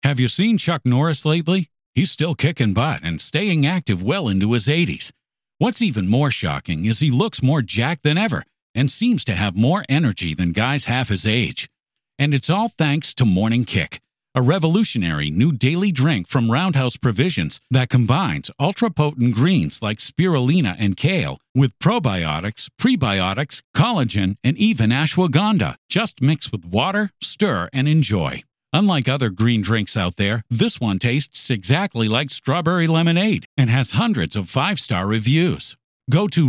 Have you seen Chuck Norris lately? He's still kicking butt and staying active well into his 80s. What's even more shocking is he looks more jacked than ever and seems to have more energy than guys half his age. And it's all thanks to Morning Kick, a revolutionary new daily drink from Roundhouse Provisions that combines ultra-potent greens like spirulina and kale with probiotics, prebiotics, collagen, and even ashwagandha. Just mix with water, stir, and enjoy. Unlike other green drinks out there, this one tastes exactly like strawberry lemonade and has hundreds of 5-star reviews. Go to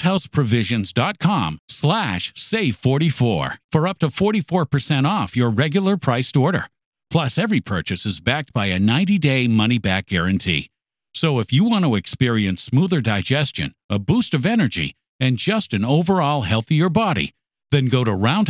roundhouseprovisions.com/save44 for up to 44% off your regular priced order. Plus, every purchase is backed by a 90-day money-back guarantee. So if you want to experience smoother digestion, a boost of energy, and just an overall healthier body, then go to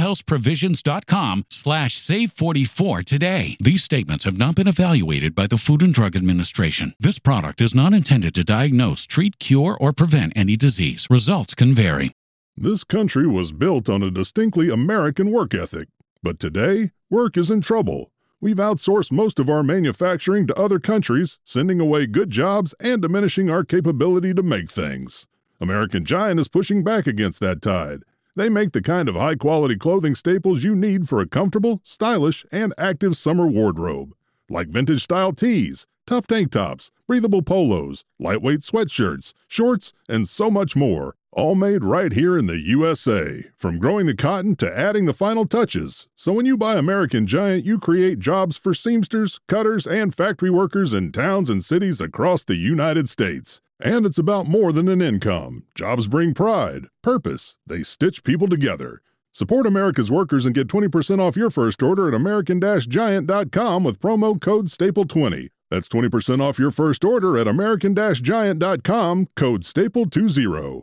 roundhouseprovisions.com/save44 today. These statements have not been evaluated by the Food and Drug Administration. This product is not intended to diagnose, treat, cure, or prevent any disease. Results can vary. This country was built on a distinctly American work ethic. But today, work is in trouble. We've outsourced most of our manufacturing to other countries, sending away good jobs and diminishing our capability to make things. American Giant is pushing back against that tide. They make the kind of high-quality clothing staples you need for a comfortable, stylish, and active summer wardrobe. Like vintage-style tees, tough tank tops, breathable polos, lightweight sweatshirts, shorts, and so much more. All made right here in the USA. From growing the cotton to adding the final touches. So when you buy American Giant, you create jobs for seamsters, cutters, and factory workers in towns and cities across the United States. And it's about more than an income. Jobs bring pride, purpose. They stitch people together. Support America's workers and get 20% off your first order at american-giant.com with promo code STAPLE20. That's 20% off your first order at american-giant.com, code STAPLE20.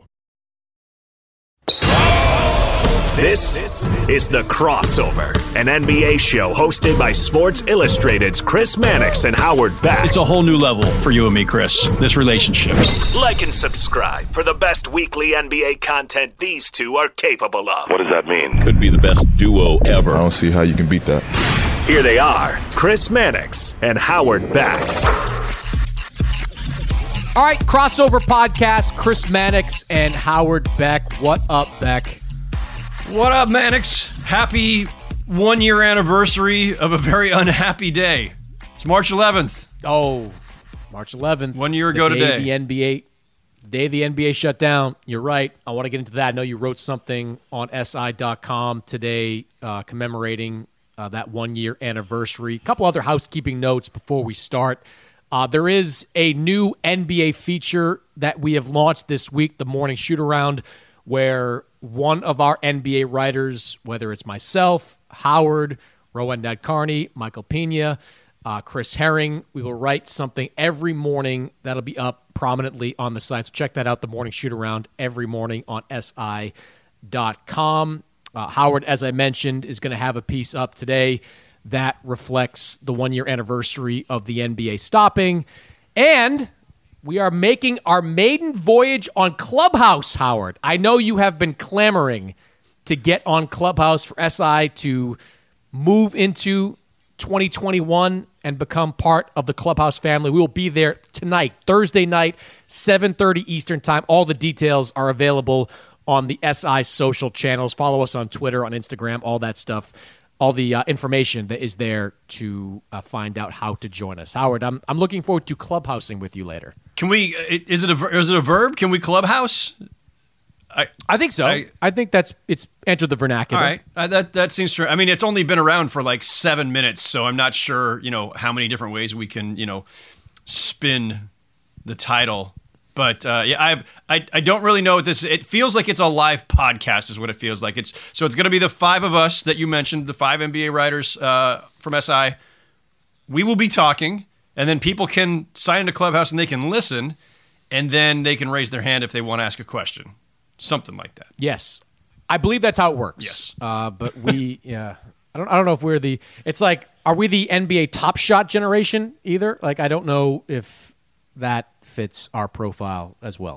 This is The Crossover, an NBA show hosted by Sports Illustrated's Chris Mannix and Howard Beck. It's a whole new level for you and me, Chris, this relationship. Like and subscribe for the best weekly NBA content these two are capable of. What does that mean? Could be the best duo ever. I don't see how you can beat that. Here they are, Chris Mannix and Howard Beck. All right, Crossover Podcast, Chris Mannix and Howard Beck. What up, Beck? What up, Mannix? Happy 1-year anniversary of a very unhappy day. It's March 11th. Oh, March 11th. 1 year ago today. The day the NBA shut down. You're right. I want to get into that. I know you wrote something on SI.com today commemorating that 1-year anniversary. A couple other housekeeping notes before we start. There is a new NBA feature that we have launched this week, the Morning Shoot-Around, where one of our NBA writers, whether it's myself, Howard, Rowan Nadkarni, Michael Pena, Chris Herring, we will write something every morning that'll be up prominently on the site. So check that out, the Morning Shoot-Around, every morning on SI.com. Howard, as I mentioned, is going to have a piece up today that reflects the 1-year anniversary of the NBA stopping. And we are making our maiden voyage on Clubhouse, Howard. I know you have been clamoring to get on Clubhouse for SI to move into 2021 and become part of the Clubhouse family. We will be there tonight, Thursday night, 7:30 Eastern Time. All the details are available on the SI social channels. Follow us on Twitter, on Instagram, all that stuff. All the information that is there to find out how to join us. Howard, I'm looking forward to clubhousing with you later. Can we? Is it a verb? Can we clubhouse? I think so. I think it's entered the vernacular. All right, that seems true. I mean, it's only been around for like 7 minutes, so I'm not sure how many different ways we can spin the title. But I don't really know what this. It feels like it's a live podcast, is what it feels like. It's going to be the 5 of us that you mentioned, the 5 NBA writers from SI. We will be talking, and then people can sign into Clubhouse and they can listen, and then they can raise their hand if they want to ask a question, something like that. Yes, I believe that's how it works. Yes, but we, I don't know if we're the. It's like, are we the NBA Top Shot generation either? Like, I don't know if that fits our profile as well.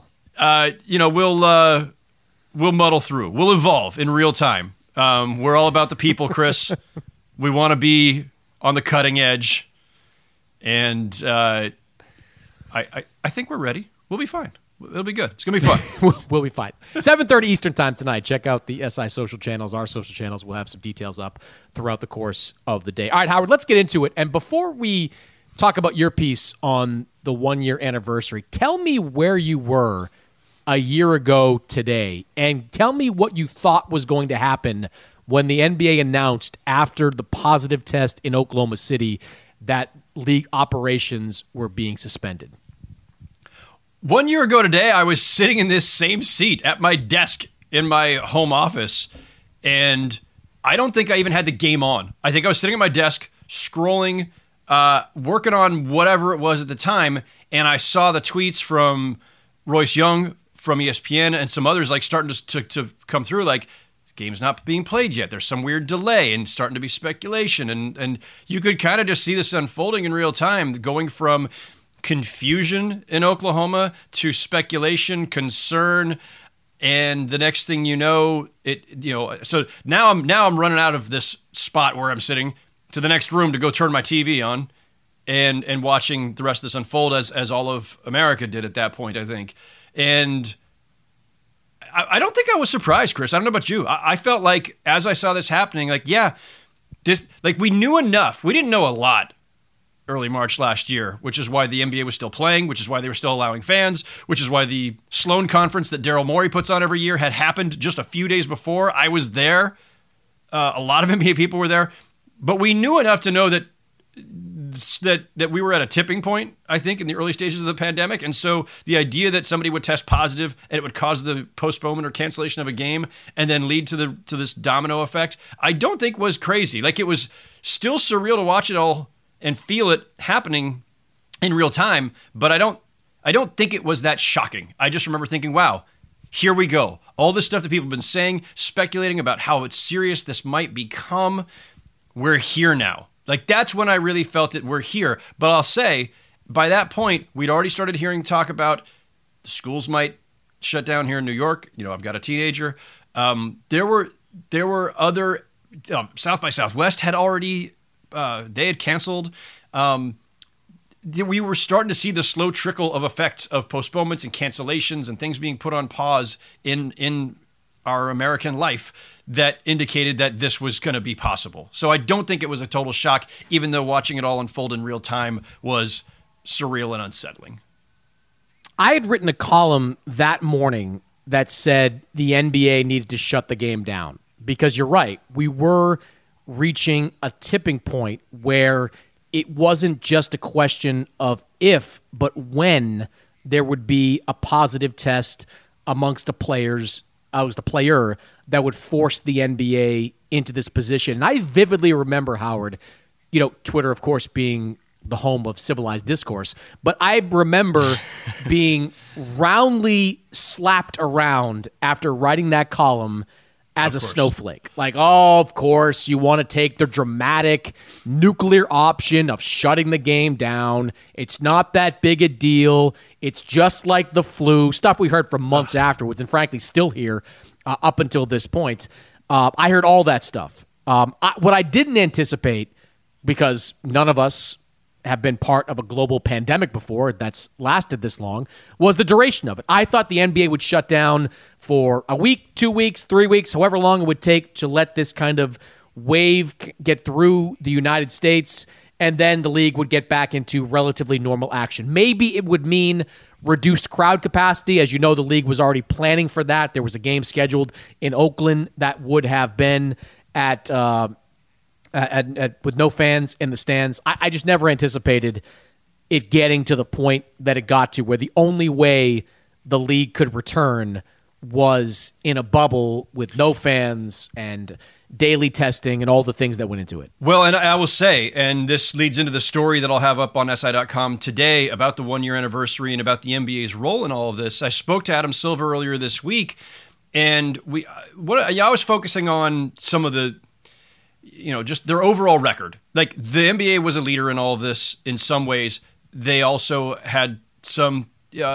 We'll muddle through. We'll evolve in real time. We're all about the people, Chris. We want to be on the cutting edge, And I think we're ready. We'll be fine. It'll be good. It's going to be fun. We'll be fine. 7:30 Eastern time tonight. Check out the SI social channels, our social channels. We'll have some details up throughout the course of the day. All right, Howard, let's get into it. And before we talk about your piece on the 1-year anniversary, tell me where you were a year ago today, and tell me what you thought was going to happen when the NBA announced after the positive test in Oklahoma City that league operations were being suspended. 1 year ago today, I was sitting in this same seat at my desk in my home office, and I don't think I even had the game on. I think I was sitting at my desk, scrolling, working on whatever it was at the time, and I saw the tweets from Royce Young from ESPN and some others like starting to come through like, the game's not being played yet. There's some weird delay and starting to be speculation. And you could kind of just see this unfolding in real time, going from confusion in Oklahoma to speculation, concern, and the next thing you know, so now I'm running out of this spot where I'm sitting to the next room to go turn my TV on and watching the rest of this unfold as all of America did at that point, I think. And I don't think I was surprised, Chris. I don't know about you. I felt like as I saw this happening, like, yeah, we knew enough. We didn't know a lot early March last year, which is why the NBA was still playing, which is why they were still allowing fans, which is why the Sloan Conference that Daryl Morey puts on every year had happened just a few days before. I was there. A lot of NBA people were there. But we knew enough to know that we were at a tipping point, I think, in the early stages of the pandemic. And so the idea that somebody would test positive and it would cause the postponement or cancellation of a game and then lead to this domino effect, I don't think was crazy. Like, it was still surreal to watch it all and feel it happening in real time, but I don't think it was that shocking. I just remember thinking, wow, here we go. All this stuff that people have been saying, speculating about how it's serious this might become, we're here now. Like, that's when I really felt it, we're here. But I'll say, by that point, we'd already started hearing talk about the schools might shut down here in New York. I've got a teenager. There were other, South by Southwest had already, they had canceled. We were starting to see the slow trickle of effects of postponements and cancellations and things being put on pause in our American life that indicated that this was going to be possible. So I don't think it was a total shock, even though watching it all unfold in real time was surreal and unsettling. I had written a column that morning that said the NBA needed to shut the game down because you're right. We were reaching a tipping point where it wasn't just a question of if, but when there would be a positive test amongst the players. I was the player that would force the NBA into this position. And I vividly remember, Howard, Twitter, of course, being the home of civilized discourse, but I remember being roundly slapped around after writing that column as a snowflake. Like, oh, of course, you want to take the dramatic nuclear option of shutting the game down. It's not that big a deal. It's just like the flu, stuff we heard for months afterwards, and frankly still hear up until this point. I heard all that stuff. What I didn't anticipate, because none of us have been part of a global pandemic before that's lasted this long, was the duration of it. I thought the NBA would shut down for a week, 2 weeks, 3 weeks, however long it would take to let this kind of wave get through the United States, and then the league would get back into relatively normal action. Maybe it would mean reduced crowd capacity. As you know, the league was already planning for that. There was a game scheduled in Oakland that would have been at with no fans in the stands. I just never anticipated it getting to the point that it got to, where the only way the league could return was in a bubble with no fans and daily testing and all the things that went into it. Well, and I will say, and this leads into the story that I'll have up on SI.com today about the 1 year anniversary and about the NBA's role in all of this. I spoke to Adam Silver earlier this week, and I was focusing on some of the, just their overall record. Like, the NBA was a leader in all of this in some ways. They also had some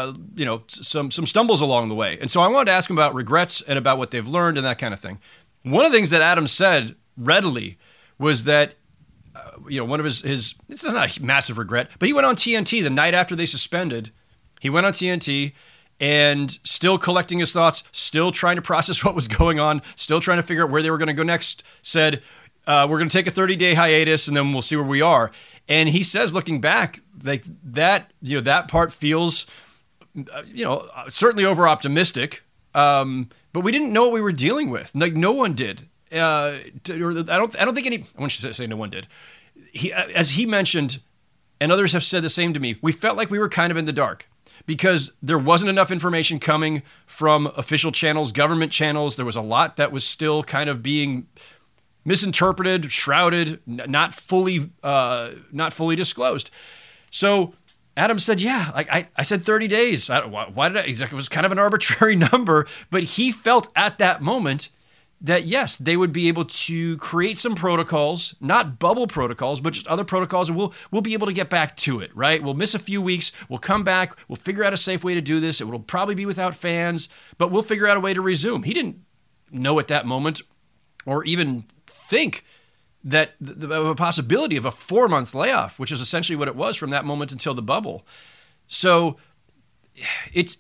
stumbles along the way. And so I wanted to ask him about regrets and about what they've learned and that kind of thing. One of the things that Adam said readily was that one of his it's not a massive regret, but he went on TNT the night after they suspended. He went on TNT and still collecting his thoughts, still trying to process what was going on, still trying to figure out where they were going to go next, said, we're going to take a 30-day hiatus and then we'll see where we are. And he says, looking back, like that part feels, certainly over-optimistic, but we didn't know what we were dealing with. Like, no one did. I don't think any, I want you to say no one did. As he mentioned, and others have said the same to me, we felt like we were kind of in the dark because there wasn't enough information coming from official channels, government channels. There was a lot that was still kind of being misinterpreted, shrouded, not fully disclosed. So Adam said, yeah, like I said 30 days. Why did I? He's like, it was kind of an arbitrary number, but he felt at that moment that yes, they would be able to create some protocols, not bubble protocols, but just other protocols, and we'll be able to get back to it, right? We'll miss a few weeks, we'll come back, we'll figure out a safe way to do this. It will probably be without fans, but we'll figure out a way to resume. He didn't know at that moment or even think that the possibility of a 4-month layoff, which is essentially what it was from that moment until the bubble. So it's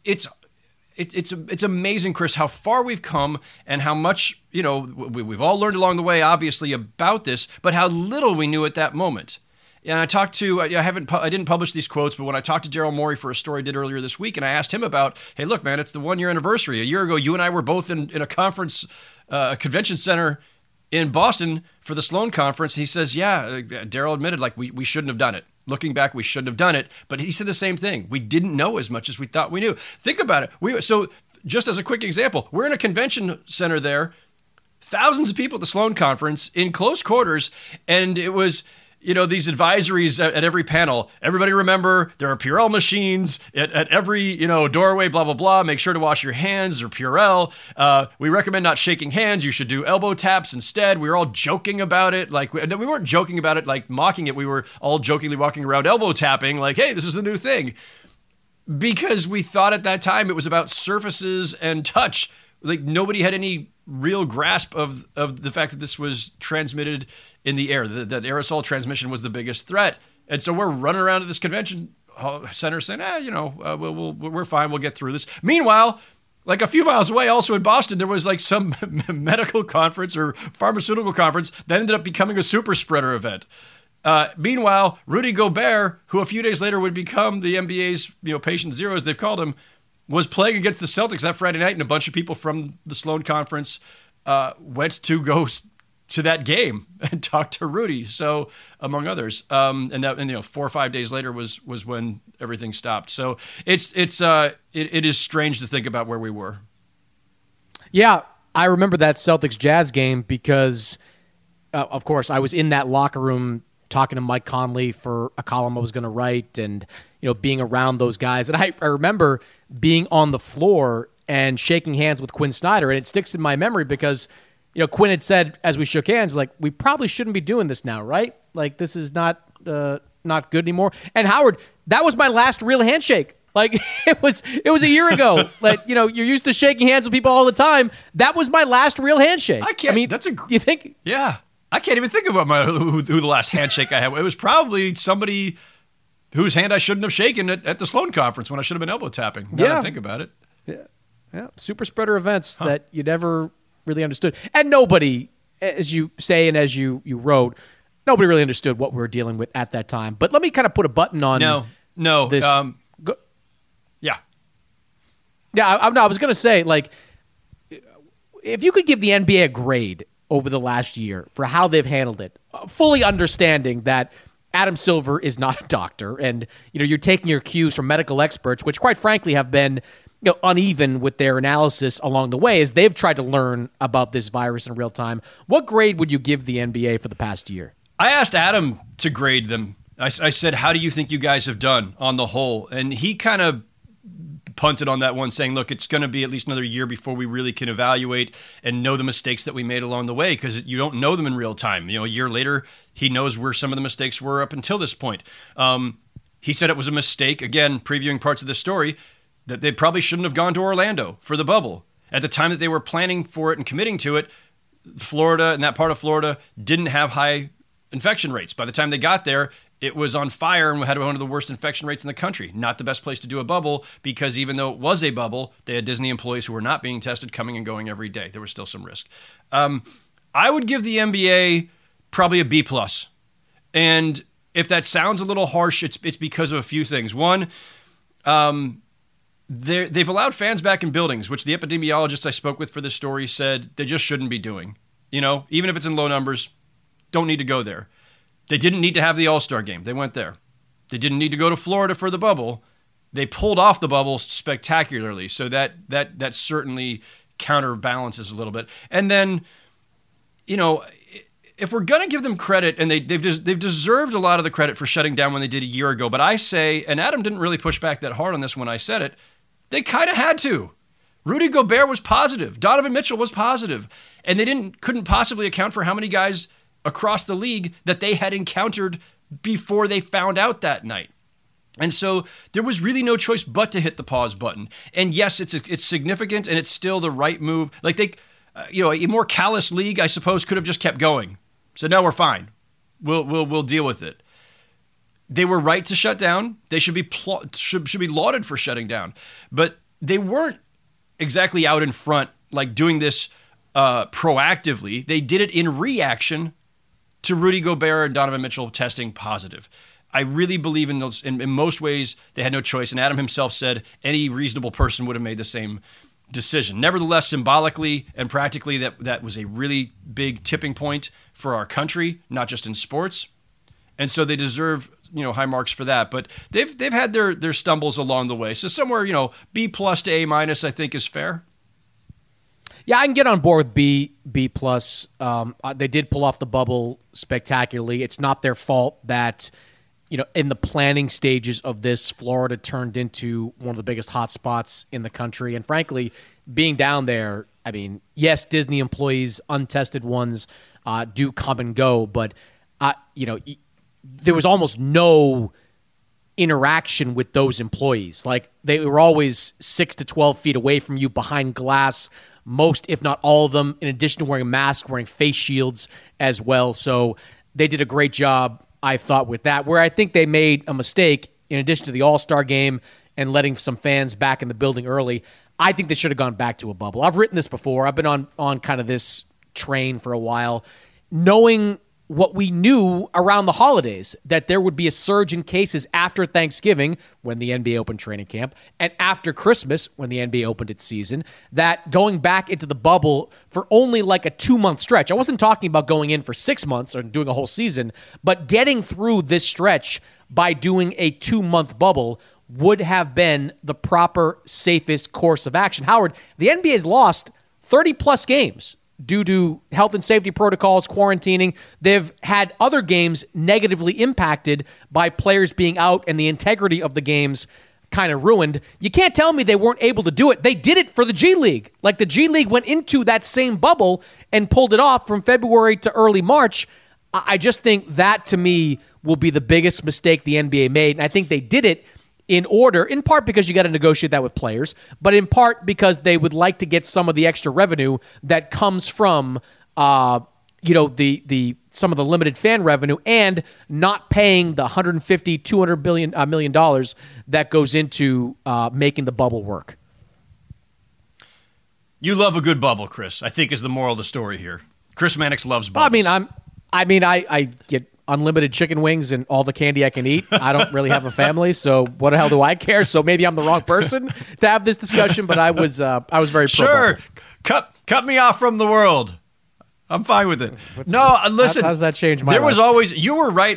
amazing, Chris, how far we've come and how much, we've all learned along the way, obviously, about this, but how little we knew at that moment. And I talked to, I didn't publish these quotes, but when I talked to Daryl Morey for a story I did earlier this week, and I asked him about, hey, look, man, it's the 1-year anniversary. A year ago, you and I were both in a conference, a convention center in Boston for the Sloan Conference. He says, yeah, Daryl admitted, like, we shouldn't have done it. Looking back, we shouldn't have done it. But he said the same thing. We didn't know as much as we thought we knew. Think about it. So just as a quick example, we're in a convention center there, thousands of people at the Sloan Conference in close quarters, and it was, these advisories at every panel. Everybody remember, there are Purell machines at every, doorway, blah, blah, blah. Make sure to wash your hands or Purell. We recommend not shaking hands. You should do elbow taps instead. We were all joking about it. Like, we weren't joking about it, like mocking it. We were all jokingly walking around elbow tapping, like, hey, this is the new thing. Because we thought at that time it was about surfaces and touch. Like, nobody had any real grasp of the fact that this was transmitted in the air, that aerosol transmission was the biggest threat. And so we're running around at this convention center saying, we're fine, we'll get through this. Meanwhile, like a few miles away, also in Boston, there was like some medical conference or pharmaceutical conference that ended up becoming a super spreader event. Meanwhile, Rudy Gobert, who a few days later would become the NBA's patient zero, as they've called him, was playing against the Celtics that Friday night, and a bunch of people from the Sloan Conference went to go to that game and talk to Rudy. So, among others, and 4 or 5 days later was when everything stopped. So it is strange to think about where we were. Yeah, I remember that Celtics Jazz game because, of course, I was in that locker room talking to Mike Conley for a column I was going to write, and being around those guys. And I remember being on the floor and shaking hands with Quinn Snyder, and it sticks in my memory because Quinn had said as we shook hands, like, we probably shouldn't be doing this now, right? Like, this is not good anymore. And Howard, that was my last real handshake. Like, it was a year ago. Like, you're used to shaking hands with people all the time. That was my last real handshake. You think? Yeah. I can't even think of who the last handshake I had. It was probably somebody whose hand I shouldn't have shaken at the Sloan Conference when I should have been elbow tapping. Now that I think about it. Yeah. Super spreader events that you never really understood. And nobody, as you say and as you wrote, nobody really understood what we were dealing with at that time. But let me kind of put a button on this. Yeah. Yeah, I was going to say, like, if you could give the NBA a grade over the last year for how they've handled it, fully understanding that Adam Silver is not a doctor, and you're taking your cues from medical experts, which quite frankly have been uneven with their analysis along the way as they've tried to learn about this virus in real time. What grade would you give the NBA for the past year? I asked Adam to grade them. I said, how do you think you guys have done on the whole? And he kind of punted on that one, saying, look, it's going to be at least another year before we really can evaluate and know the mistakes that we made along the way, because you don't know them in real time. A year later, he knows where some of the mistakes were up until this point. He said it was a mistake, again, previewing parts of the story, that they probably shouldn't have gone to Orlando for the bubble. At the time that they were planning for it and committing to it, Florida and that part of Florida didn't have high infection rates. By the time they got there, it was on fire and had one of the worst infection rates in the country. Not the best place to do a bubble, because even though it was a bubble, they had Disney employees who were not being tested coming and going every day. There was still some risk. I would give the NBA probably a B+. And if that sounds a little harsh, it's because of a few things. One, they've allowed fans back in buildings, which the epidemiologist I spoke with for this story said they just shouldn't be doing. Even if it's in low numbers, don't need to go there. They didn't need to have the All-Star game. They went there. They didn't need to go to Florida for the bubble. They pulled off the bubble spectacularly. So that certainly counterbalances a little bit. And then, if we're going to give them credit, and they've deserved a lot of the credit for shutting down when they did a year ago, but I say, and Adam didn't really push back that hard on this when I said it, they kind of had to. Rudy Gobert was positive. Donovan Mitchell was positive. And they couldn't possibly account for how many guys across the league that they had encountered before they found out that night. And so there was really no choice but to hit the pause button. And yes, it's significant, and it's still the right move. Like a more callous league, I suppose, could have just kept going. So now we're fine. We'll deal with it. They were right to shut down. They should be lauded for shutting down. But they weren't exactly out in front, like doing this proactively. They did it in reaction to Rudy Gobert and Donovan Mitchell testing positive. I really believe in those. In most ways, they had no choice. And Adam himself said any reasonable person would have made the same decision. Nevertheless, symbolically and practically, that was a really big tipping point for our country, not just in sports. And so they deserve high marks for that. But they've had their stumbles along the way. So somewhere B+ to A- I think is fair. Yeah, I can get on board with B+. They did pull off the bubble spectacularly. It's not their fault that, in the planning stages of this, Florida turned into one of the biggest hotspots in the country. And frankly, being down there, I mean, yes, Disney employees, untested ones, do come and go, but there was almost no interaction with those employees. Like, they were always 6 to 12 feet away from you behind glass. Most, if not all of them, in addition to wearing masks, wearing face shields as well. So they did a great job, I thought, with that. Where I think they made a mistake, in addition to the All-Star game and letting some fans back in the building early, I think they should have gone back to a bubble. I've written this before. I've been on kind of this train for a while, knowing what we knew around the holidays, that there would be a surge in cases after Thanksgiving when the NBA opened training camp, and after Christmas when the NBA opened its season, that going back into the bubble for only like a 2-month stretch. I wasn't talking about going in for 6 months or doing a whole season, but getting through this stretch by doing a 2-month bubble would have been the proper, safest course of action. Howard, the NBA's lost 30-plus games due to health and safety protocols, quarantining. They've had other games negatively impacted by players being out and the integrity of the games kind of ruined. You can't tell me they weren't able to do it. They did it for the G League. Like, the G League went into that same bubble and pulled it off from February to early March. I just think that, to me, will be the biggest mistake the NBA made. And I think they did it in order, in part because you got to negotiate that with players, but in part because they would like to get some of the extra revenue that comes from, the some of the limited fan revenue, and not paying the $150-200 million that goes into making the bubble work. You love a good bubble, Chris, I think, is the moral of the story here. Chris Mannix loves bubbles. I get unlimited chicken wings and all the candy I can eat. I don't really have a family, so what the hell do I care? So maybe I'm the wrong person to have this discussion, but I was very pro. Sure, cut me off from the world. I'm fine with it. Listen. How does that change my life? There was always, you were right.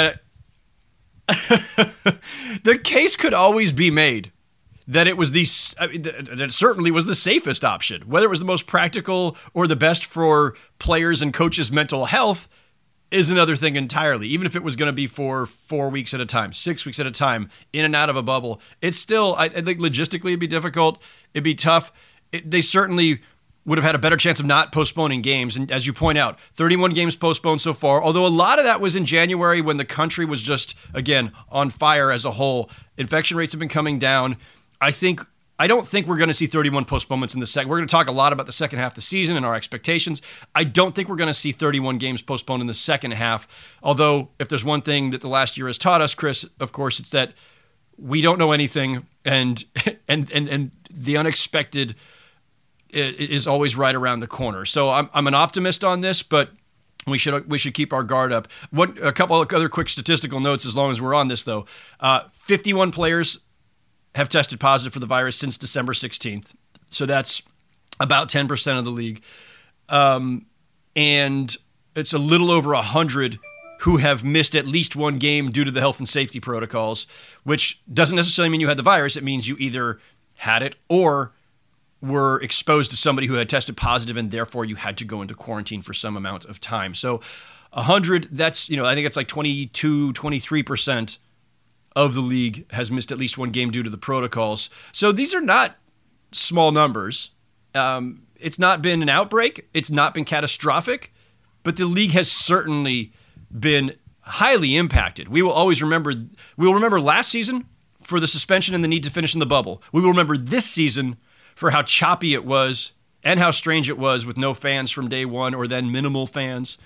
The case could always be made that it was that it certainly was the safest option. Whether it was the most practical or the best for players and coaches' mental health is another thing entirely. Even if it was going to be for 4 weeks at a time, 6 weeks at a time, in and out of a bubble, it's still, I think logistically it'd be difficult. It'd be tough. They certainly would have had a better chance of not postponing games. And as you point out, 31 games postponed so far, although a lot of that was in January when the country was just, again, on fire as a whole. Infection rates have been coming down. I think I don't think we're going to see 31 postponements in the second. We're going to talk a lot about the second half of the season and our expectations. I don't think we're going to see 31 games postponed in the second half. Although, if there's one thing that the last year has taught us, Chris, of course, it's that we don't know anything, and the unexpected is always right around the corner. So I'm an optimist on this, but we should keep our guard up. A couple of other quick statistical notes as long as we're on this, though. 51 players have tested positive for the virus since December 16th. So that's about 10% of the league. And it's a little over 100 who have missed at least one game due to the health and safety protocols, which doesn't necessarily mean you had the virus. It means you either had it or were exposed to somebody who had tested positive, and therefore you had to go into quarantine for some amount of time. So 100, that's, I think it's like 22, 23% of the league has missed at least one game due to the protocols. So these are not small numbers. It's not been an outbreak. It's not been catastrophic, but the league has certainly been highly impacted. We will remember last season for the suspension and the need to finish in the bubble. We will remember this season for how choppy it was and how strange it was with no fans from day one or then minimal fans.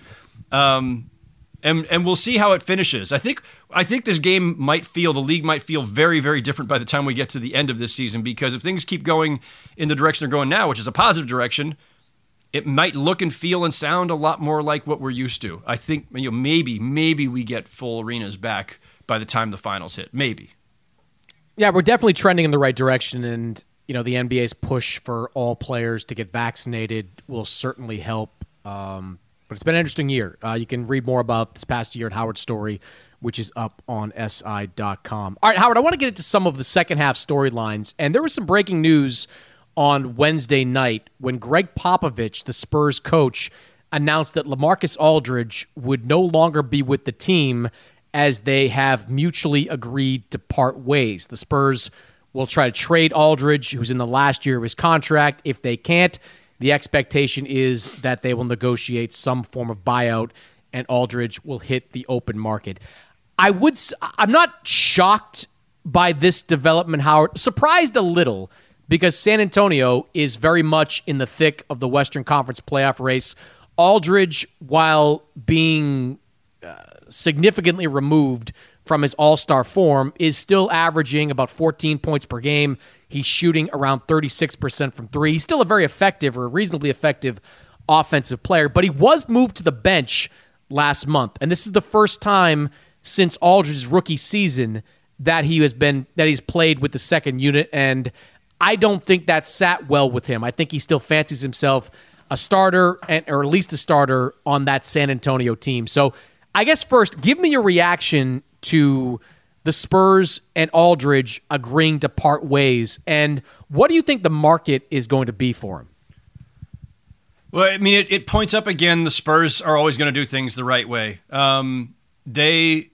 And we'll see how it finishes. I think this game the league might feel very, very different by the time we get to the end of this season, because if things keep going in the direction they're going now, which is a positive direction, it might look and feel and sound a lot more like what we're used to. I think maybe we get full arenas back by the time the finals hit. Maybe. Yeah, we're definitely trending in the right direction, and the NBA's push for all players to get vaccinated will certainly help. But it's been an interesting year. You can read more about this past year at Howard's story, which is up on SI.com. All right, Howard, I want to get into some of the second half storylines. And there was some breaking news on Wednesday night when Greg Popovich, the Spurs coach, announced that LaMarcus Aldridge would no longer be with the team as they have mutually agreed to part ways. The Spurs will try to trade Aldridge, who's in the last year of his contract. If they can't, the expectation is that they will negotiate some form of buyout and Aldridge will hit the open market. I'm not shocked by this development, Howard. Surprised a little because San Antonio is very much in the thick of the Western Conference playoff race. Aldridge, while being significantly removed from his all-star form, is still averaging about 14 points per game. He's shooting around 36% from three. He's still a very effective or reasonably effective offensive player, but he was moved to the bench last month. And this is the first time since Aldridge's rookie season that he's played with the second unit. And I don't think that sat well with him. I think he still fancies himself a starter, or at least a starter on that San Antonio team. So I guess first, give me your reaction to the Spurs and Aldridge agreeing to part ways, and what do you think the market is going to be for him? Well, I mean, it points up again. The Spurs are always going to do things the right way. They're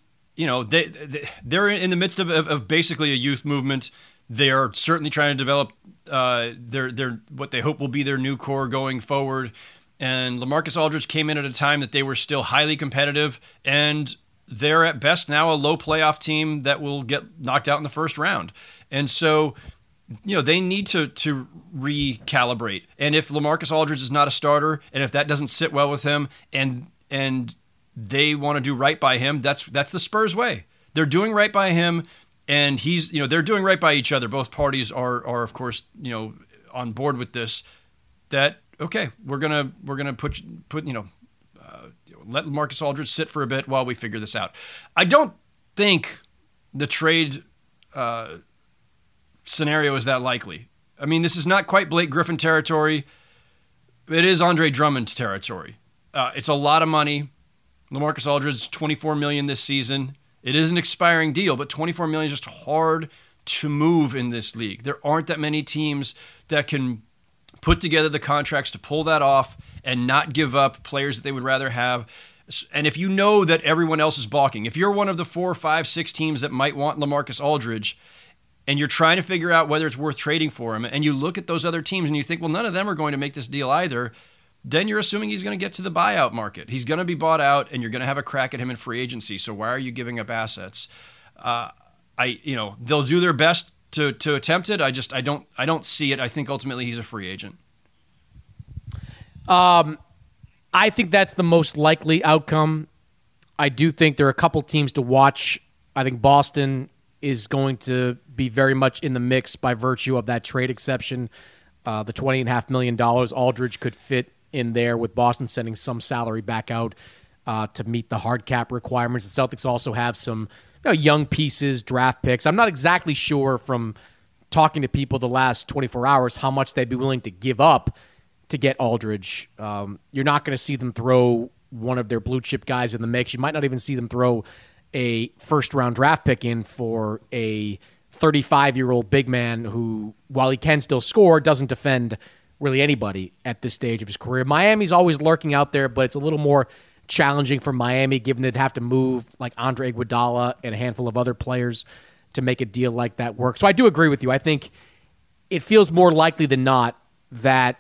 in the midst of basically a youth movement. They are certainly trying to develop their what they hope will be their new core going forward. And LaMarcus Aldridge came in at a time that they were still highly competitive, and they're at best now a low playoff team that will get knocked out in the first round. And so, they need to recalibrate. And if LaMarcus Aldridge is not a starter, and if that doesn't sit well with him, and they want to do right by him, that's the Spurs way. They're doing right by him, and they're doing right by each other. Both parties are of course, on board with this. That okay, we're gonna put let LaMarcus Aldridge sit for a bit while we figure this out. I don't think the trade scenario is that likely. I mean, this is not quite Blake Griffin territory. It is Andre Drummond territory. It's a lot of money. LaMarcus Aldridge, $24 million this season. It is an expiring deal, but $24 million is just hard to move in this league. There aren't that many teams that can put together the contracts to pull that off and not give up players that they would rather have. And if you know that everyone else is balking, if you're one of the 4, 5, 6 teams that might want LaMarcus Aldridge, and you're trying to figure out whether it's worth trading for him, and you look at those other teams and you think, well, none of them are going to make this deal either, then you're assuming he's going to get to the buyout market. He's going to be bought out, and you're going to have a crack at him in free agency. So why are you giving up assets? They'll do their best to attempt it. I don't see it. I think ultimately he's a free agent. I think that's the most likely outcome. I do think there are a couple teams to watch. I think Boston is going to be very much in the mix by virtue of that trade exception. The $20.5 million, Aldridge could fit in there with Boston sending some salary back out to meet the hard cap requirements. The Celtics also have some young pieces, draft picks. I'm not exactly sure from talking to people the last 24 hours how much they'd be willing to give up to get Aldridge. You're not going to see them throw one of their blue chip guys in the mix. You might not even see them throw a first-round draft pick in for a 35-year-old big man who, while he can still score, doesn't defend really anybody at this stage of his career. Miami's always lurking out there, but it's a little more challenging for Miami, given they'd have to move like Andre Iguodala and a handful of other players to make a deal like that work. So I do agree with you. I think it feels more likely than not that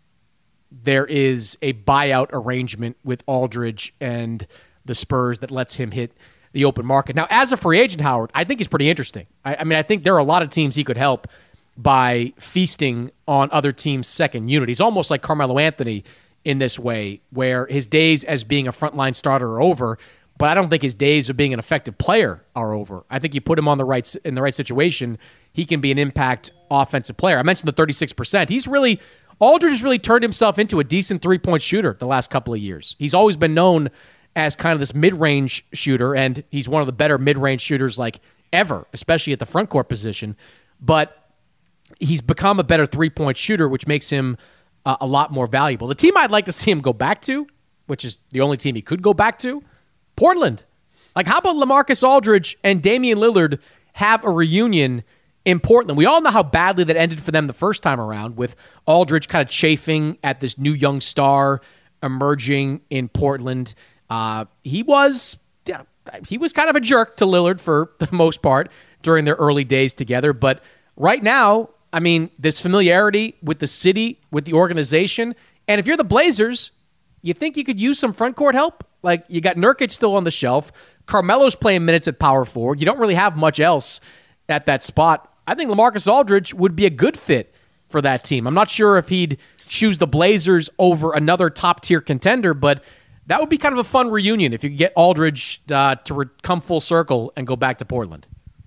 there is a buyout arrangement with Aldridge and the Spurs that lets him hit the open market. Now, as a free agent, Howard, I think he's pretty interesting. I mean, I think there are a lot of teams he could help by feasting on other teams' second unit. He's almost like Carmelo Anthony in this way, where his days as being a frontline starter are over, but I don't think his days of being an effective player are over. I think you put him in the right situation, he can be an impact offensive player. I mentioned the 36%. Aldridge has really turned himself into a decent three-point shooter the last couple of years. He's always been known as kind of this mid-range shooter, and he's one of the better mid-range shooters like ever, especially at the front court position. But he's become a better three-point shooter, which makes him a lot more valuable. The team I'd like to see him go back to, which is the only team he could go back to, Portland. Like, how about LaMarcus Aldridge and Damian Lillard have a reunion in Portland? We all know how badly that ended for them the first time around, with Aldridge kind of chafing at this new young star emerging in Portland. He was kind of a jerk to Lillard for the most part during their early days together. But right now, I mean, this familiarity with the city, with the organization, and if you're the Blazers, you think you could use some front court help? Like, you got Nurkic still on the shelf. Carmelo's playing minutes at power forward. You don't really have much else at that spot. I think LaMarcus Aldridge would be a good fit for that team. I'm not sure if he'd choose the Blazers over another top-tier contender, but that would be kind of a fun reunion if you could get Aldridge to come full circle and go back to Portland.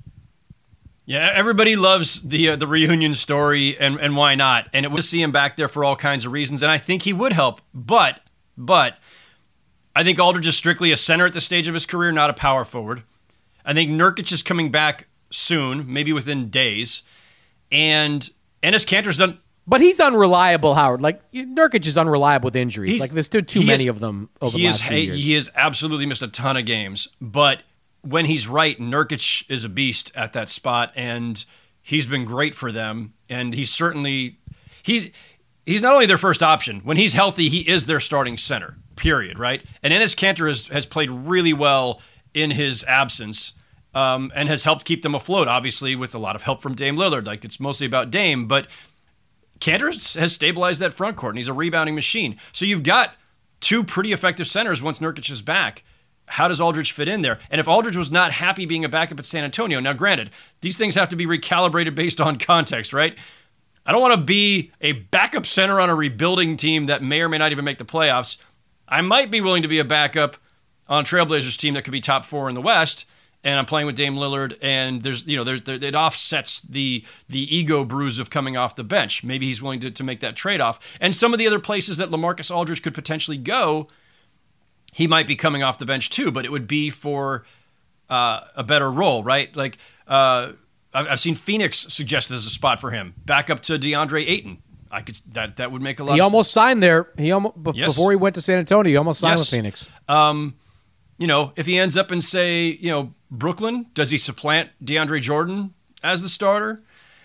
Yeah, everybody loves the reunion story, and why not? And it would see him back there for all kinds of reasons, and I think he would help. But I think Aldridge is strictly a center at this stage of his career, not a power forward. I think Nurkic is coming back soon, maybe within days, and Enes Kanter's done. But he's unreliable, Howard. Like, Nurkic is unreliable with injuries. Like, there's still too many of them over the last few years. He has absolutely missed a ton of games. But when he's right, Nurkic is a beast at that spot, and he's been great for them. And he's not only their first option. When he's healthy, he is their starting center, period, right? And Enes Kanter has played really well in his absence, and has helped keep them afloat, obviously, with a lot of help from Dame Lillard. Like, it's mostly about Dame, but Kanter has stabilized that front court, and he's a rebounding machine. So you've got two pretty effective centers once Nurkic is back. How does Aldridge fit in there? And if Aldridge was not happy being a backup at San Antonio, now granted, these things have to be recalibrated based on context, right? I don't want to be a backup center on a rebuilding team that may or may not even make the playoffs. I might be willing to be a backup on a Trailblazers team that could be top 4 in the West, and I'm playing with Dame Lillard, and it offsets the ego bruise of coming off the bench. Maybe he's willing to make that trade-off. And some of the other places that LaMarcus Aldridge could potentially go, he might be coming off the bench too, but it would be for a better role, right? Like, I've seen Phoenix suggested as a spot for him, back up to DeAndre Ayton. That would make a lot of sense. He almost signed there. Before he went to San Antonio, he almost signed with Phoenix. If he ends up in, say, Brooklyn, does he supplant DeAndre Jordan as the starter?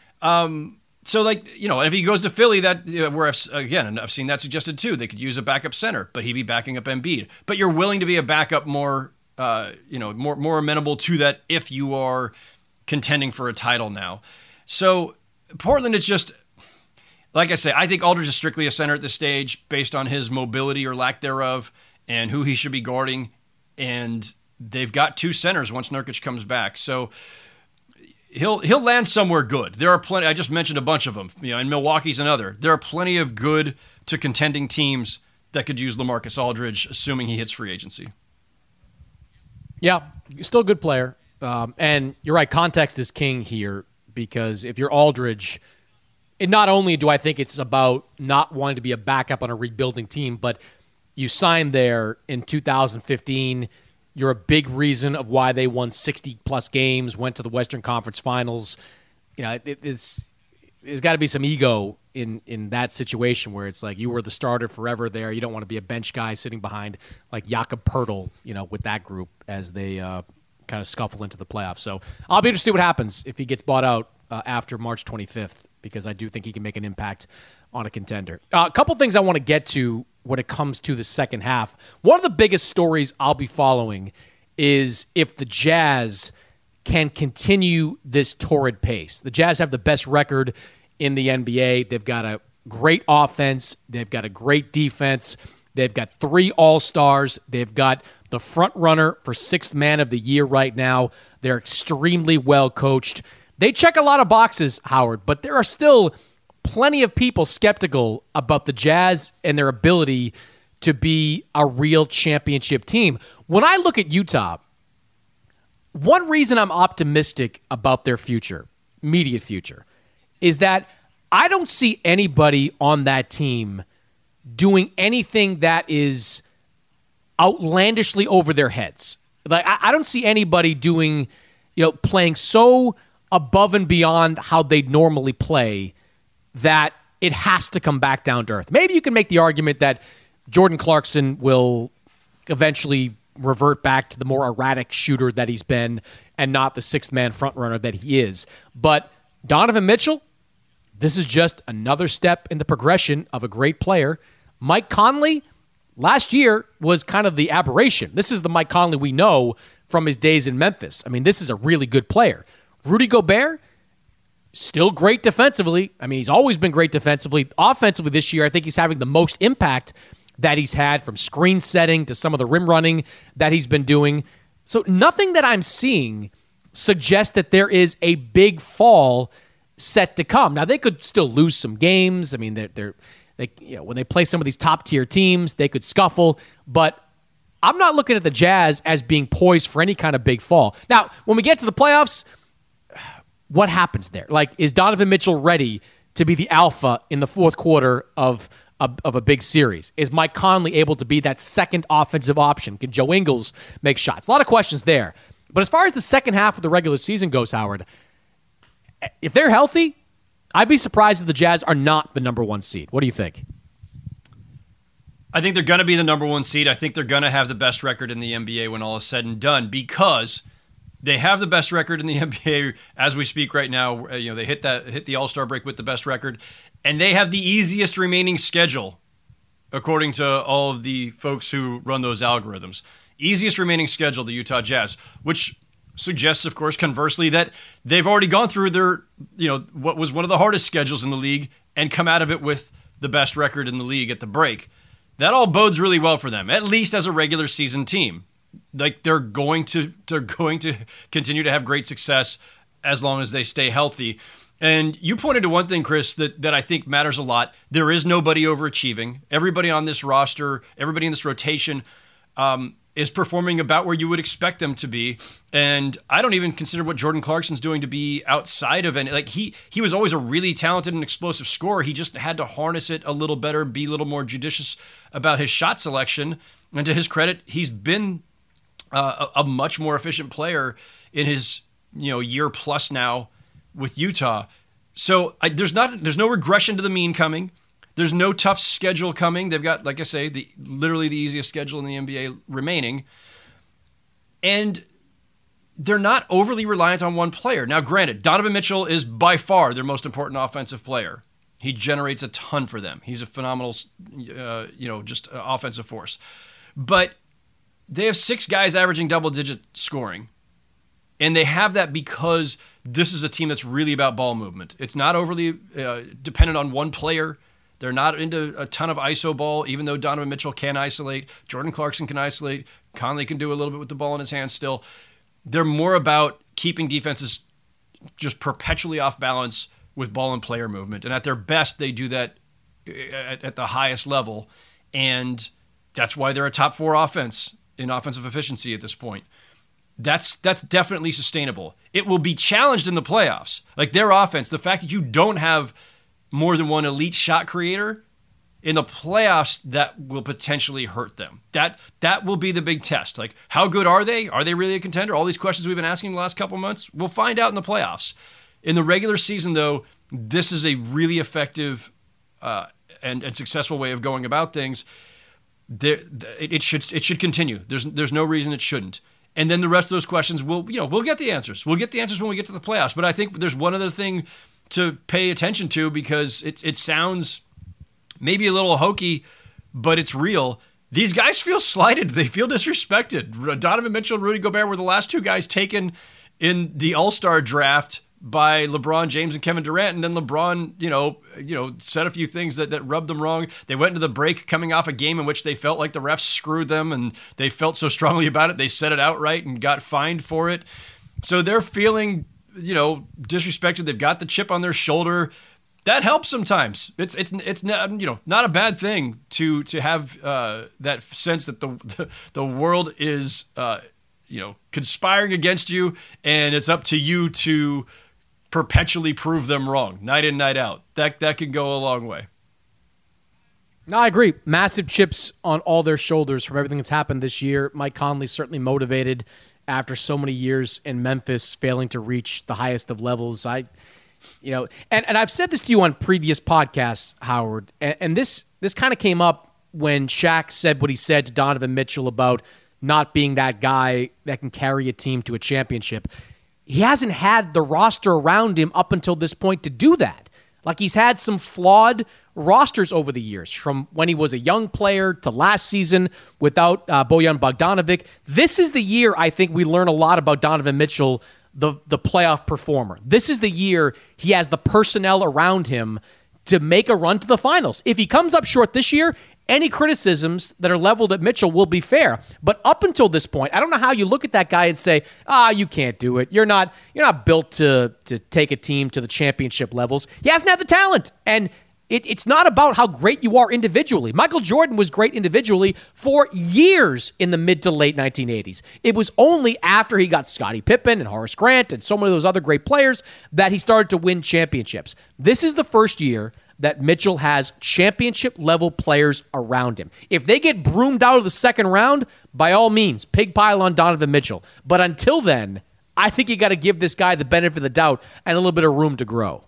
So, if he goes to Philly, where I've seen that suggested too. They could use a backup center, but he'd be backing up Embiid. But you're willing to be a backup more amenable to that if you are contending for a title now. So Portland, it's just, like I say, I think Aldridge is strictly a center at this stage based on his mobility or lack thereof and who he should be guarding. And they've got two centers once Nurkic comes back. So he'll land somewhere good. There are plenty. I just mentioned a bunch of them. And Milwaukee's another. There are plenty of good to contending teams that could use LaMarcus Aldridge, assuming he hits free agency. Yeah, still a good player. And you're right, context is king here, because if you're Aldridge, and not only do I think it's about not wanting to be a backup on a rebuilding team, but you signed there in 2015. You're a big reason of why they won 60-plus games, went to the Western Conference Finals. There's got to be some ego in that situation where it's like you were the starter forever there. You don't want to be a bench guy sitting behind like Jakob Poeltl, with that group as they kind of scuffle into the playoffs. So I'll be interested to see what happens if he gets bought out after March 25th, because I do think he can make an impact on a contender. A couple things I want to get to when it comes to the second half. One of the biggest stories I'll be following is if the Jazz can continue this torrid pace. The Jazz have the best record in the NBA. They've got a great offense. They've got a great defense. They've got 3 All-Stars. They've got the front runner for 6th man of the year right now. They're extremely well coached. They check a lot of boxes, Howard, but there are still plenty of people skeptical about the Jazz and their ability to be a real championship team. When I look at Utah, one reason I'm optimistic about their future, immediate future, is that I don't see anybody on that team doing anything that is outlandishly over their heads. Like I don't see anybody doing, playing so above and beyond how they'd normally play that it has to come back down to earth. Maybe you can make the argument that Jordan Clarkson will eventually revert back to the more erratic shooter that he's been and not the 6th man frontrunner that he is. But Donovan Mitchell, this is just another step in the progression of a great player. Mike Conley, last year was kind of the aberration. This is the Mike Conley we know from his days in Memphis. I mean, this is a really good player. Rudy Gobert, still great defensively. I mean, he's always been great defensively. Offensively this year, I think he's having the most impact that he's had, from screen setting to some of the rim running that he's been doing. So nothing that I'm seeing suggests that there is a big fall set to come. Now, they could still lose some games. I mean, they when they play some of these top-tier teams, they could scuffle. But I'm not looking at the Jazz as being poised for any kind of big fall. Now, when we get to the playoffs, what happens there? Like, is Donovan Mitchell ready to be the alpha in the fourth quarter of a big series? Is Mike Conley able to be that second offensive option? Can Joe Ingles make shots? A lot of questions there. But as far as the second half of the regular season goes, Howard, if they're healthy, I'd be surprised if the Jazz are not the number 1 seed. What do you think? I think they're going to be the number 1 seed. I think they're going to have the best record in the NBA when all is said and done, because they have the best record in the NBA as we speak right now. They hit the All-Star break with the best record, and they have the easiest remaining schedule, according to all of the folks who run those algorithms. Easiest remaining schedule, the Utah Jazz, which suggests, of course, conversely, that they've already gone through their, what was one of the hardest schedules in the league and come out of it with the best record in the league at the break. That all bodes really well for them, at least as a regular season team. Like, they're going to continue to have great success as long as they stay healthy. And you pointed to one thing, Chris, that I think matters a lot. There is nobody overachieving. Everybody on this roster, everybody in this rotation is performing about where you would expect them to be. And I don't even consider what Jordan Clarkson's doing to be outside of any. Like, he was always a really talented and explosive scorer. He just had to harness it a little better, be a little more judicious about his shot selection. And to his credit, he's been a much more efficient player in his year plus now with Utah. So there's no regression to the mean coming. There's no tough schedule coming. They've got, like I say, literally the easiest schedule in the NBA remaining. And they're not overly reliant on one player. Now, granted, Donovan Mitchell is by far their most important offensive player. He generates a ton for them. He's a phenomenal, just offensive force. But they have 6 guys averaging double-digit scoring. And they have that because this is a team that's really about ball movement. It's not overly dependent on one player. They're not into a ton of iso ball, even though Donovan Mitchell can isolate. Jordan Clarkson can isolate. Conley can do a little bit with the ball in his hands still. They're more about keeping defenses just perpetually off balance with ball and player movement. And at their best, they do that at the highest level. And that's why they're a top 4 offense in offensive efficiency at this point. That's definitely sustainable. It will be challenged in the playoffs. Like their offense, the fact that you don't have more than one elite shot creator in the playoffs, that will potentially hurt them. That will be the big test. Like, how good are they? Are they really a contender? All these questions we've been asking the last couple months, we'll find out in the playoffs. In the regular season, though, this is a really effective and successful way of going about things. It should continue. There's no reason it shouldn't. And then the rest of those questions, we'll get the answers. We'll get the answers when we get to the playoffs. But I think there's one other thing to pay attention to, because it sounds maybe a little hokey, but it's real. These guys feel slighted. They feel disrespected. Donovan Mitchell and Rudy Gobert were the last 2 guys taken in the All-Star draft by LeBron James and Kevin Durant, and then LeBron, said a few things that rubbed them wrong. They went into the break coming off a game in which they felt like the refs screwed them, and they felt so strongly about it, they said it outright and got fined for it. So they're feeling, disrespected. They've got the chip on their shoulder. That helps sometimes. It's not a bad thing to have that sense that the world is conspiring against you, and it's up to you to perpetually prove them wrong, night in, night out. That can go a long way. No, I agree. Massive chips on all their shoulders from everything that's happened this year. Mike Conley certainly motivated after so many years in Memphis, failing to reach the highest of levels. And I've said this to you on previous podcasts, Howard, and this kind of came up when Shaq said what he said to Donovan Mitchell about not being that guy that can carry a team to a championship. He hasn't had the roster around him up until this point to do that. Like, he's had some flawed rosters over the years, from when he was a young player to last season without Bojan Bogdanovic. This is the year I think we learn a lot about Donovan Mitchell, the playoff performer. This is the year he has the personnel around him to make a run to the finals. If he comes up short this year, any criticisms that are leveled at Mitchell will be fair. But up until this point, I don't know how you look at that guy and say, you can't do it. You're not built to take a team to the championship levels. He hasn't had the talent. And it's not about how great you are individually. Michael Jordan was great individually for years in the mid to late 1980s. It was only after he got Scottie Pippen and Horace Grant and so many of those other great players that he started to win championships. This is the first year that Mitchell has championship-level players around him. If they get broomed out of the second round, by all means, pig pile on Donovan Mitchell. But until then, I think you got to give this guy the benefit of the doubt and a little bit of room to grow.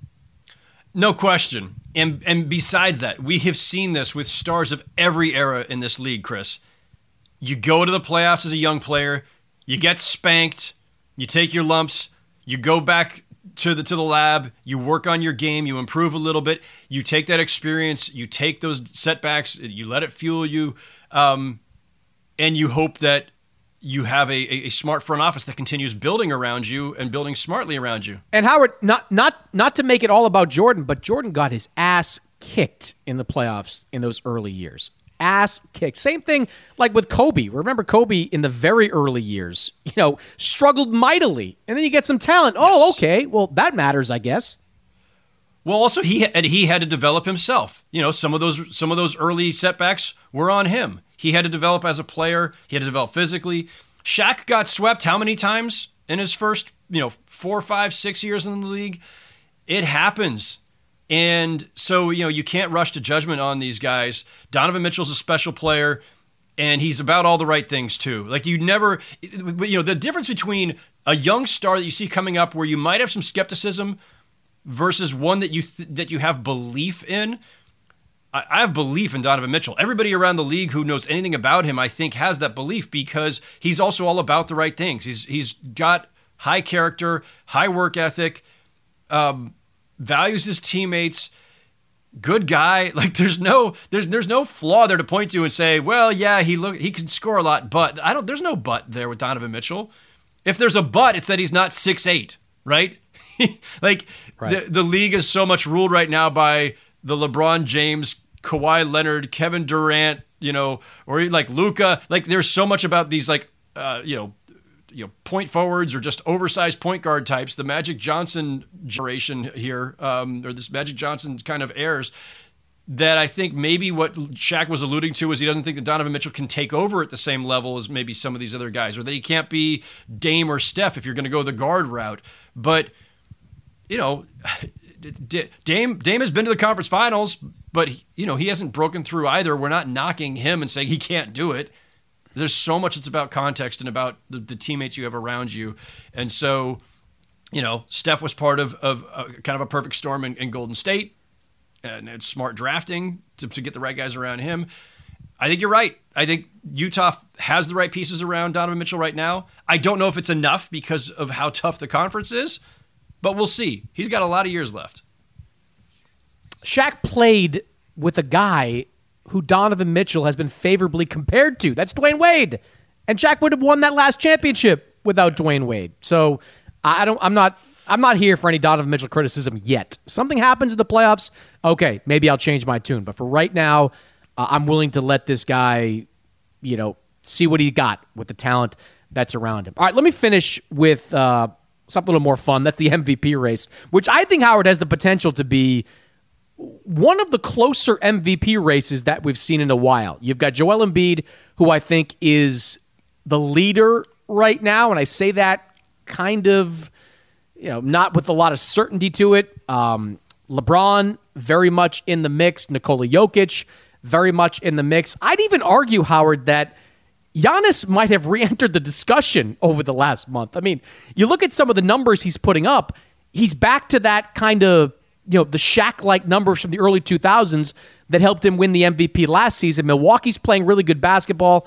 No question. And besides that, we have seen this with stars of every era in this league, Chris. You go to the playoffs as a young player, you get spanked, you take your lumps, you go back to the lab, you work on your game, you improve a little bit, you take that experience, you take those setbacks, you let it fuel you, and you hope that you have a smart front office that continues building around you and building smartly around you. And Howard, not to make it all about Jordan, but Jordan got his ass kicked in the playoffs in those early years. Ass kicked. Same thing like with Kobe. Remember Kobe in the very early years, struggled mightily. And then you get some talent. Yes. Oh, okay. Well, that matters, I guess. Well, also he had to develop himself. Some of those early setbacks were on him. He had to develop as a player. He had to develop physically. Shaq got swept how many times in his first, 4, 5, 6 years in the league? It happens. And so, you can't rush to judgment on these guys. Donovan Mitchell's a special player, and he's about all the right things too. Like the difference between a young star that you see coming up where you might have some skepticism versus one that you have belief in. I have belief in Donovan Mitchell. Everybody around the league who knows anything about him, I think, has that belief because he's also all about the right things. He's got high character, high work ethic, values his teammates, good guy. Like there's no flaw there to point to and say, well, yeah, he can score a lot, but there's no but there with Donovan Mitchell. If there's a but, it's that he's not 6'8", right? Right. The league is so much ruled right now by the LeBron James, Kawhi Leonard, Kevin Durant, or like Luka. Like there's so much about these point forwards or just oversized point guard types, the Magic Johnson generation here, or this Magic Johnson kind of heirs, that I think maybe what Shaq was alluding to is he doesn't think that Donovan Mitchell can take over at the same level as maybe some of these other guys, or that he can't be Dame or Steph if you're going to go the guard route. But, Dame has been to the conference finals, but, he hasn't broken through either. We're not knocking him and saying he can't do it. There's so much that's about context and about the teammates you have around you. And so, Steph was part of kind of a perfect storm in Golden State. And it's smart drafting to get the right guys around him. I think you're right. I think Utah has the right pieces around Donovan Mitchell right now. I don't know if it's enough because of how tough the conference is, but we'll see. He's got a lot of years left. Shaq played with a guy who Donovan Mitchell has been favorably compared to. That's Dwayne Wade. And Shaq would have won that last championship without Dwayne Wade. So I'm not here for any Donovan Mitchell criticism yet. Something happens in the playoffs, okay, maybe I'll change my tune. But for right now, I'm willing to let this guy, see what he got with the talent that's around him. All right, let me finish with something a little more fun. That's the MVP race, which I think, Howard, has the potential to be one of the closer MVP races that we've seen in a while. You've got Joel Embiid, who I think is the leader right now, and I say that kind of, not with a lot of certainty to it. LeBron, very much in the mix. Nikola Jokic, very much in the mix. I'd even argue, Howard, that Giannis might have re-entered the discussion over the last month. I mean, you look at some of the numbers he's putting up, he's back to that kind of, the Shaq-like numbers from the early 2000s that helped him win the MVP last season. Milwaukee's playing really good basketball.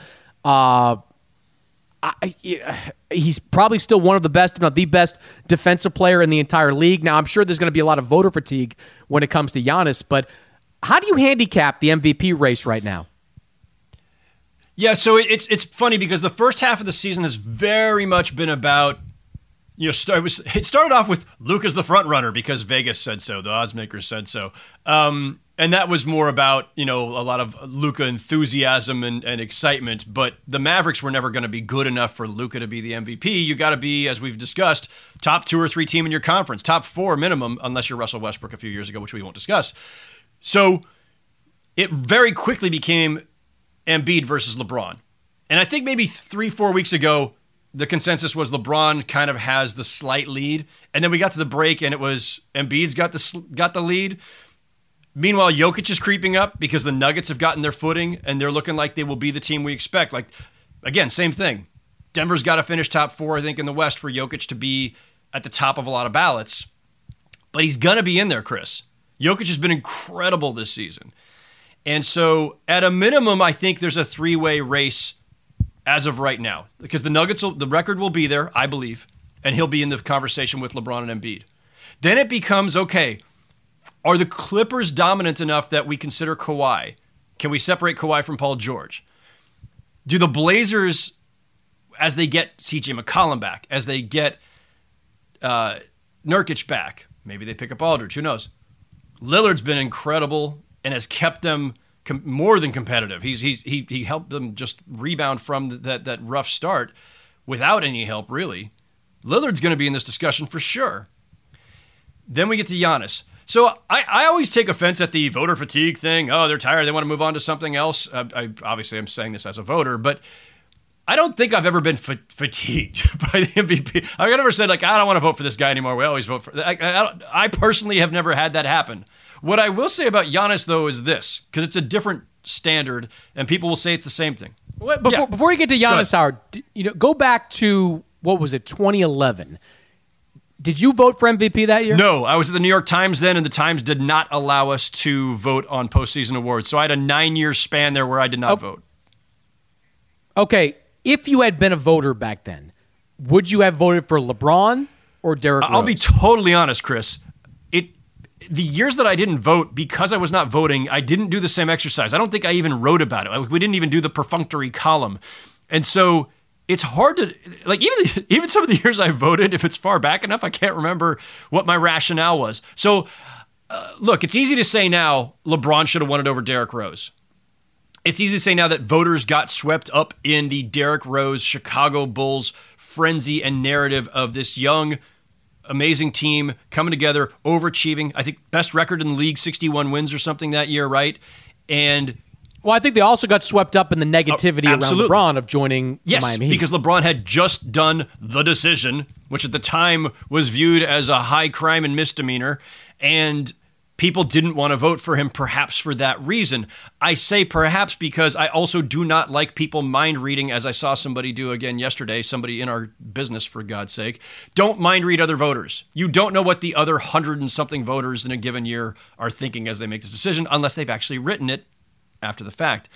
He's probably still one of the best, if not the best, defensive player in the entire league. Now, I'm sure there's going to be a lot of voter fatigue when it comes to Giannis, but how do you handicap the MVP race right now? Yeah, so it's funny because the first half of the season has very much been about, it started off with Luka's the front runner because Vegas said so, the odds makers said so. And that was more about, a lot of Luka enthusiasm and excitement, but the Mavericks were never going to be good enough for Luka to be the MVP. You got to be, as we've discussed, top 2 or 3 team in your conference, top 4 minimum, unless you're Russell Westbrook a few years ago, which we won't discuss. So it very quickly became Embiid versus LeBron. And I think maybe 3-4 weeks ago, the consensus was LeBron kind of has the slight lead. And then we got to the break and it was Embiid's got the lead. Meanwhile, Jokic is creeping up because the Nuggets have gotten their footing and they're looking like they will be the team we expect. Like, again, same thing. Denver's got to finish top 4, I think, in the West for Jokic to be at the top of a lot of ballots. But he's going to be in there, Chris. Jokic has been incredible this season. And so, at a minimum, I think there's a 3-way race as of right now. Because the record will be there, I believe, and he'll be in the conversation with LeBron and Embiid. Then it becomes, okay, are the Clippers dominant enough that we consider Kawhi? Can we separate Kawhi from Paul George? Do the Blazers, as they get CJ McCollum back, as they get Nurkic back, maybe they pick up Aldridge, who knows? Lillard's been incredible and has kept them more than competitive. He helped them just rebound from that rough start without any help, really. Lillard's going to be in this discussion for sure. Then we get to Giannis. So I always take offense at the voter fatigue thing. Oh, they're tired. They want to move on to something else. Obviously, I'm saying this as a voter, but I don't think I've ever been fatigued by the MVP. I've never said, I don't want to vote for this guy anymore. We always vote for... I personally have never had that happen. What I will say about Giannis, though, is this, because it's a different standard, and people will say it's the same thing. Before you get to Giannis, Howard, go back to, 2011. Did you vote for MVP that year? No, I was at the New York Times then, and the Times did not allow us to vote on postseason awards. So I had a 9-year span there where I did not vote. Okay, if you had been a voter back then, would you have voted for LeBron or Derrick Rose? I'll be totally honest, Chris. The years that I didn't vote, because I was not voting, I didn't do the same exercise. I don't think I even wrote about it. We didn't even do the perfunctory column. And so it's hard to, even some of the years I voted, if it's far back enough, I can't remember what my rationale was. So, look, it's easy to say now LeBron should have won it over Derrick Rose. It's easy to say now that voters got swept up in the Derrick Rose Chicago Bulls frenzy and narrative of this young, amazing team coming together, overachieving. I think best record in the league, 61 wins or something that year, right? And well, I think they also got swept up in the negativity around LeBron of joining the Miami Heat. Because LeBron had just done The Decision, which at the time was viewed as a high crime and misdemeanor, and people didn't want to vote for him, perhaps for that reason. I say perhaps because I also do not like people mind reading, as I saw somebody do again yesterday, somebody in our business, for God's sake. Don't mind read other voters. You don't know what the other 100 and something voters in a given year are thinking as they make this decision, unless they've actually written it after the fact.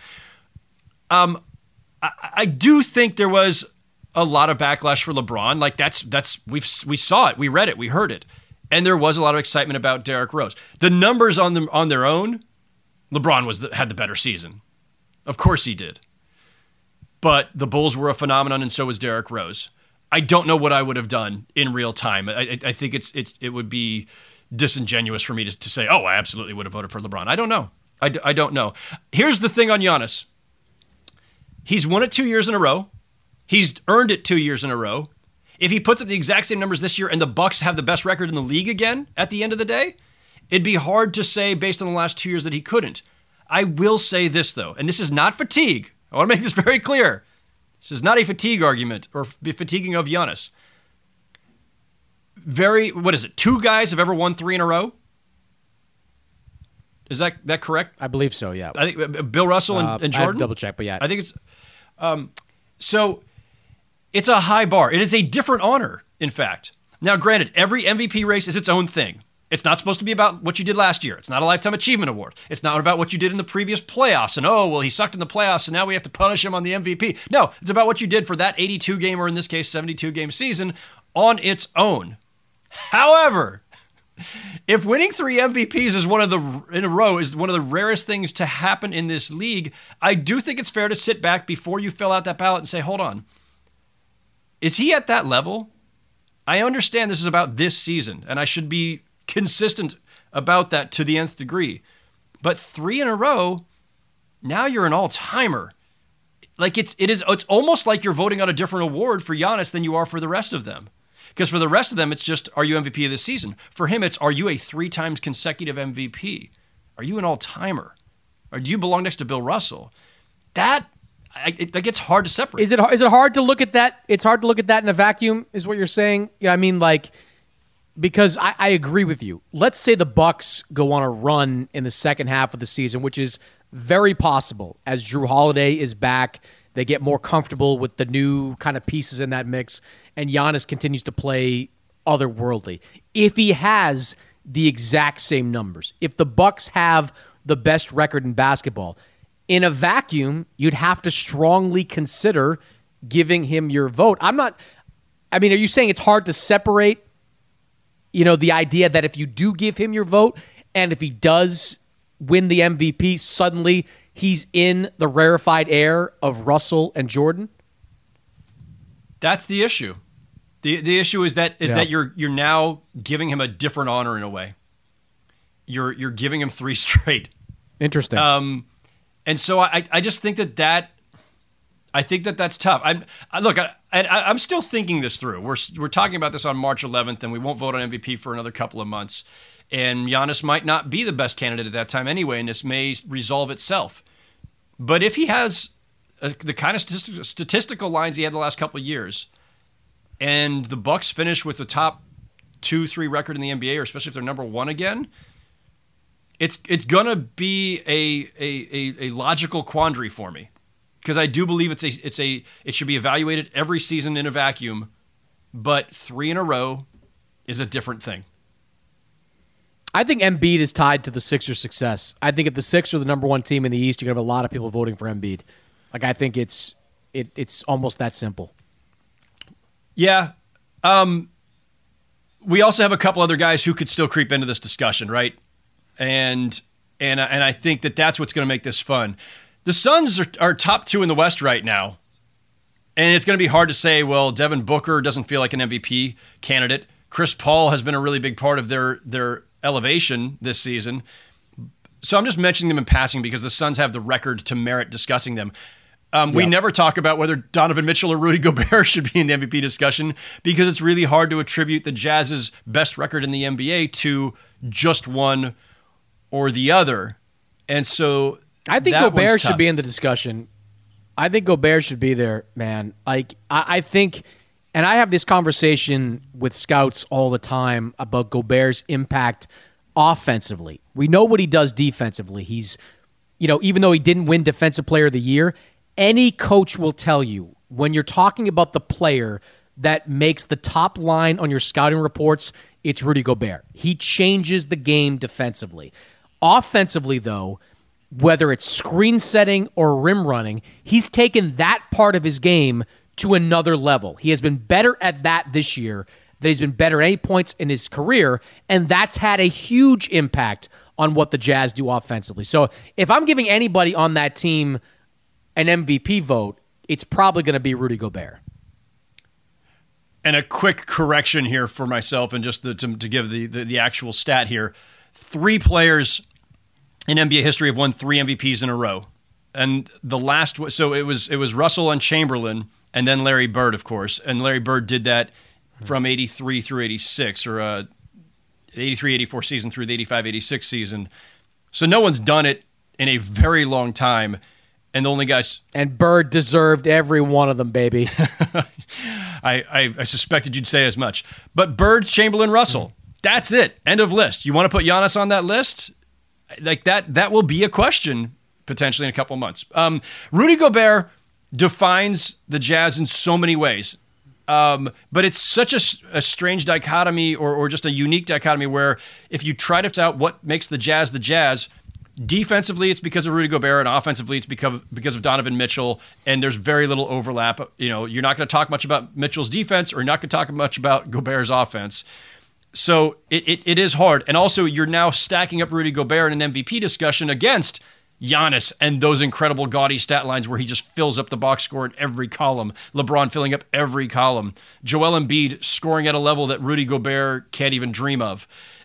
I do think there was a lot of backlash for LeBron. Like we saw it, we read it, we heard it. And there was a lot of excitement about Derrick Rose. The numbers on their own, LeBron had the better season. Of course he did. But the Bulls were a phenomenon, and so was Derrick Rose. I don't know what I would have done in real time. I think it would be disingenuous for me to say, oh, I absolutely would have voted for LeBron. I don't know. I don't know. Here's the thing on Giannis. He's won it 2 years in a row. He's earned it 2 years in a row. If he puts up the exact same numbers this year and the Bucks have the best record in the league again at the end of the day, it'd be hard to say based on the last 2 years that he couldn't. I will say this, though, and this is not fatigue. I want to make this very clear. This is not a fatigue argument or fatiguing of Giannis. Two guys have ever won 3 in a row? Is that correct? I believe so, yeah. I think Bill Russell and Jordan? I have to double check, but yeah. I think it's... So it's a high bar. It is a different honor, in fact. Now, granted, every MVP race is its own thing. It's not supposed to be about what you did last year. It's not a Lifetime Achievement Award. It's not about what you did in the previous playoffs. And, he sucked in the playoffs, so now we have to punish him on the MVP. No, it's about what you did for that 82-game, or in this case, 72-game season on its own. However, if winning 3 MVPs in a row is one of the rarest things to happen in this league, I do think it's fair to sit back before you fill out that ballot and say, hold on. Is he at that level? I understand this is about this season, and I should be consistent about that to the nth degree. But 3 in a row, now you're an all-timer. Like it's almost like you're voting on a different award for Giannis than you are for the rest of them. Because for the rest of them, it's just, are you MVP of this season? For him, it's, are you a 3 times consecutive MVP? Are you an all-timer? Or do you belong next to Bill Russell? That gets hard to separate. Is it hard to look at that? It's hard to look at that in a vacuum, is what you're saying? Yeah, I mean, because I agree with you. Let's say the Bucks go on a run in the second half of the season, which is very possible as Jrue Holiday is back. They get more comfortable with the new kind of pieces in that mix, and Giannis continues to play otherworldly. If he has the exact same numbers, if the Bucks have the best record in basketball, in a vacuum, you'd have to strongly consider giving him your vote. Are you saying it's hard to separate, the idea that if you do give him your vote, and if he does win the MVP, suddenly he's in the rarefied air of Russell and Jordan? That's the issue. The issue is that you're now giving him a different honor in a way. You're giving him 3 straight. Interesting. And so I just think that's tough. I'm still thinking this through. We're talking about this on March 11th, and we won't vote on MVP for another couple of months. And Giannis might not be the best candidate at that time anyway, and this may resolve itself. But if he has the kind of statistical lines he had the last couple of years, and the Bucks finish with the top 2-3 record in the NBA, or especially if they're number 1 again, it's gonna be a logical quandary for me, because I do believe it should be evaluated every season in a vacuum, but 3 in a row is a different thing. I think Embiid is tied to the Sixers' success. I think if the Sixers are the number 1 team in the East, you're going to have a lot of people voting for Embiid. I think it's almost that simple. Yeah. We also have a couple other guys who could still creep into this discussion, right? And I think that's what's going to make this fun. The Suns are top 2 in the West right now. And it's going to be hard to say, well, Devin Booker doesn't feel like an MVP candidate. Chris Paul has been a really big part of their elevation this season. So I'm just mentioning them in passing because the Suns have the record to merit discussing them. We never talk about whether Donovan Mitchell or Rudy Gobert should be in the MVP discussion because it's really hard to attribute the Jazz's best record in the NBA to just one or the other. And so I think Gobert should be in the discussion. I think Gobert should be there, man. Like I think, and I have this conversation with scouts all the time about Gobert's impact offensively. We know what he does defensively. He's, even though he didn't win Defensive Player of the Year, any coach will tell you when you're talking about the player that makes the top line on your scouting reports, it's Rudy Gobert. He changes the game defensively. Offensively, though, whether it's screen setting or rim running, he's taken that part of his game to another level. He has been better at that this year than he's been better at any points in his career, and that's had a huge impact on what the Jazz do offensively. So if I'm giving anybody on that team an MVP vote, it's probably going to be Rudy Gobert. And a quick correction here for myself, and just to give the actual stat here. 3 players in NBA history have won 3 MVPs in a row. And the last, so it was Russell and Chamberlain, and then Larry Bird, of course. And Larry Bird did that from 83 through 86, or 83-84 season through the 85-86 season. So no one's done it in a very long time. And the only guys... And Bird deserved every one of them, baby. I suspected you'd say as much. But Bird, Chamberlain, Russell. That's it. End of list. You want to put Giannis on that list? Like that will be a question potentially in a couple months. Rudy Gobert defines the Jazz in so many ways. But it's such a strange dichotomy or just a unique dichotomy where if you try to find out what makes the Jazz, defensively, it's because of Rudy Gobert, and offensively, it's because of Donovan Mitchell, and there's very little overlap. You're not going to talk much about Mitchell's defense, or you're not going to talk much about Gobert's offense. So it is hard. And also, you're now stacking up Rudy Gobert in an MVP discussion against Giannis and those incredible gaudy stat lines where he just fills up the box score in every column. LeBron filling up every column. Joel Embiid scoring at a level that Rudy Gobert can't even dream of.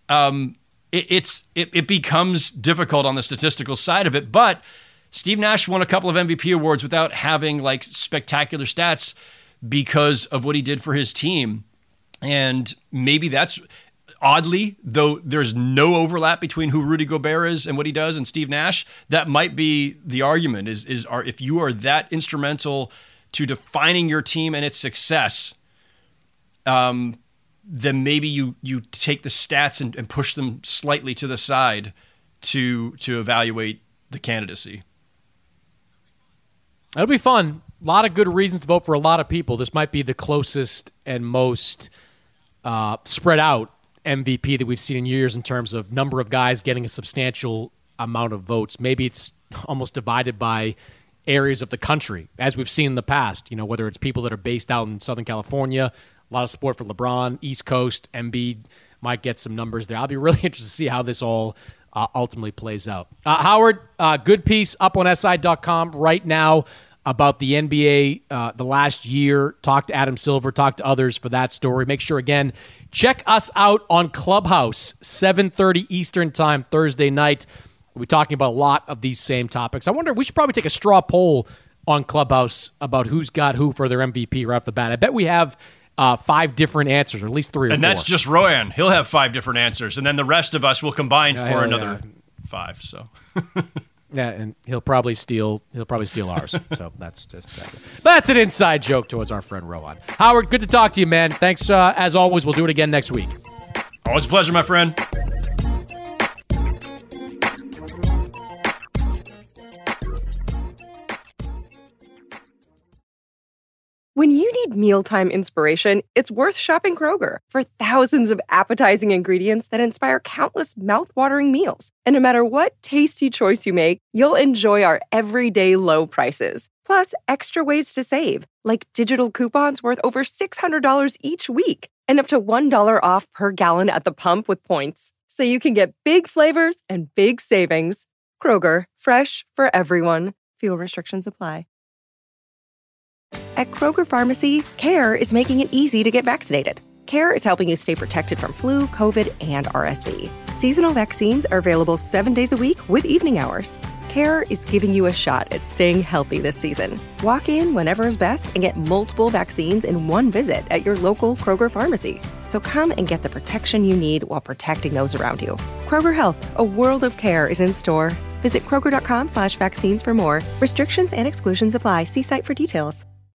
It becomes difficult on the statistical side of it, but Steve Nash won a couple of MVP awards without having like spectacular stats because of what he did for his team. And maybe that's oddly, though there's no overlap between who Rudy Gobert is and what he does and Steve Nash, that might be the argument is if you are that instrumental to defining your team and its success, then maybe you take the stats and push them slightly to the side to evaluate the candidacy. It'll be fun. A lot of good reasons to vote for a lot of people. This might be the closest and most spread out MVP that we've seen in years in terms of number of guys getting a substantial amount of votes. Maybe it's almost divided by areas of the country, as we've seen in the past, whether it's people that are based out in Southern California, a lot of support for LeBron, East Coast, Embiid might get some numbers there. I'll be really interested to see how this all ultimately plays out. Howard, good piece up on SI.com right now about the NBA the last year. Talk to Adam Silver, talk to others for that story. Make sure, again, check us out on Clubhouse, 7:30 Eastern Time, Thursday night. We'll be talking about a lot of these same topics. I wonder, we should probably take a straw poll on Clubhouse about who's got who for their MVP right off the bat. I bet we have 5 different answers, or at least 3 or 4. And that's just Royan. He'll have 5 different answers, and then the rest of us will combine for another 5. So, yeah, and he'll probably steal ours. So that's just that. But that's an inside joke towards our friend Rowan. Howard, good to talk to you, man. Thanks as always. We'll do it again next week. Always a pleasure, my friend. When you need mealtime inspiration, it's worth shopping Kroger. For thousands of appetizing ingredients that inspire countless mouthwatering meals. And no matter what tasty choice you make, you'll enjoy our everyday low prices. Plus, extra ways to save, like digital coupons worth over $600 each week. And up to $1 off per gallon at the pump with points. So you can get big flavors and big savings. Kroger, fresh for everyone. Fuel restrictions apply. At Kroger Pharmacy, CARE is making it easy to get vaccinated. CARE is helping you stay protected from flu, COVID, and RSV. Seasonal vaccines are available 7 days a week with evening hours. Care is giving you a shot at staying healthy this season. Walk in whenever is best and get multiple vaccines in one visit at your local Kroger pharmacy. So come and get the protection you need while protecting those around you. Kroger Health, a world of care is in store. Visit Kroger.com/vaccines for more. Restrictions and exclusions apply. See site for details.